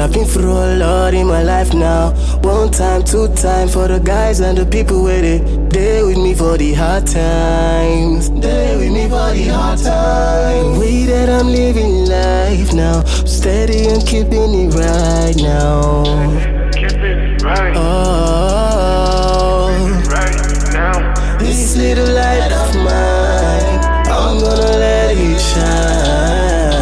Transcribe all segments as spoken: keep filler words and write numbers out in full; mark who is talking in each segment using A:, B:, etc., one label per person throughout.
A: I've been through a lot in my life now. One time, two time for the guys and the people with it. They with me for the hard times. They with me for the hard times. The way that I'm living life now, steady and keeping it right now.
B: Keeping it right.
A: Oh,
B: Right now.
A: this little light of mine, I'm gonna let it shine.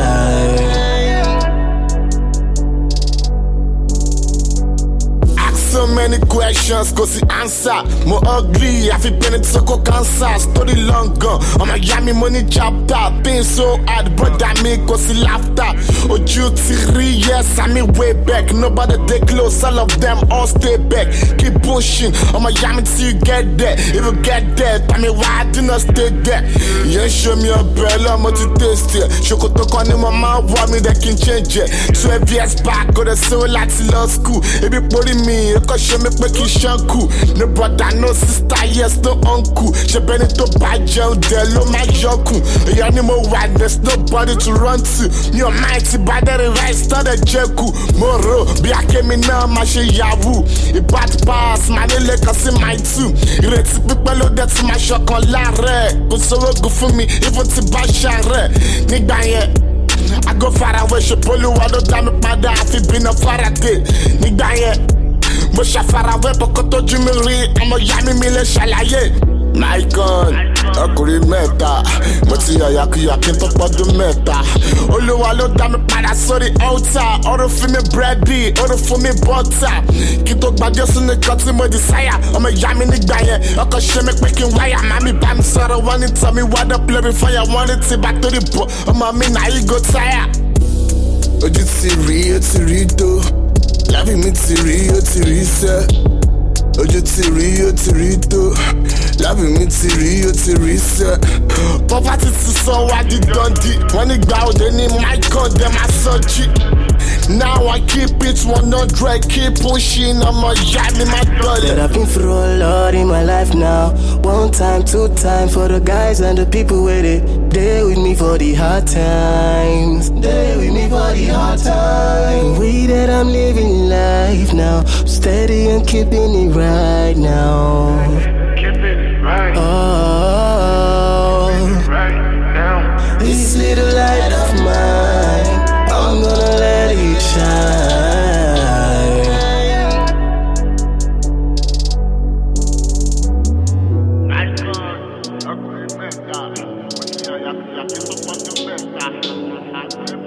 C: So many questions, cause the answer more ugly. I feel pain to go cancer. Story long gone. On my yummy money chapter. Pain so hard, brother me cause the laughter. Oh, duty yes, I mean way back. Nobody they close, all of them all stay back. Keep pushing. On my yummy till you get there. If you get there, tell me why I do not stay there. You show me a bell, I'm to taste it. Shokoto koni mama want me that can change it. twelve years back, got a soul at law school. It be putting me. Cause she make me shanku. No brother, no sister, yes, no uncle. She been to buy jail, there, lo my joku. You need more white, there's nobody to run to. You're mighty, by the right, start a jeku. Moro, be a came in now, my she yavu. It bad pass, my little cause in my two. It's people that's my shock on la re. But so good for me, even to buy share. Nigga, yeah. I go far away, she pull you out of time, but I feel been a Faraday. Nigga, yeah. Mo ṣàfarawé bọ́kọ́ tójú mi rí ọmọ ìyá mi mi lè ṣàlàyé. My God, ọkùnrin mẹ́ta, mo ti yàyàkuyà kí n tó pọ́dún mẹ́ta. Olúwa ló dá mi padà sórí altar, ọ̀rọ̀ fún mi búrẹ́dì, ọ̀rọ̀ fún mi bọ́tà. Kí n tó gbàdé sún nìkan tí mo desire, ọmọ ìyá mi nígbà yẹn, ọkọ̀ ṣe mi pé kí n wáyà. Màmí bá mi sọ̀rọ̀, wọ́n ní tell me why the play me fire, wọ́n ní tí bá torí bọ̀, ọmọ mi náà yí go tire. Ojú ti rí, ó ti rí tó. Lábì mi ti rí, ó ti rí sẹ́. Ojú ti rí, ó ti rí tó. Lábì mi ti rí, ó ti rí sẹ́. Poverty ti sọ wá di dundee. Wọ́n ní gba òde ní Michael, dem máa sọ jí. Now I keep it one hundred, keep pushing, ọmọ ìyá mi máa gbọ́lẹ̀.
A: But I've been through a lot in my life now. One time, two time for the guys and the people with it. They with me for the hard times. They with me for the hard times. The way that I'm living life now, steady and keeping it right now.
B: Keeping it right.
A: Oh,
B: Right now.
A: this little light of mine, I'm gonna let it shine.
C: My God, ọkùnrin mẹ́ta, mo ti yàyàkuyà kí n tó pọ́dún mẹ́ta.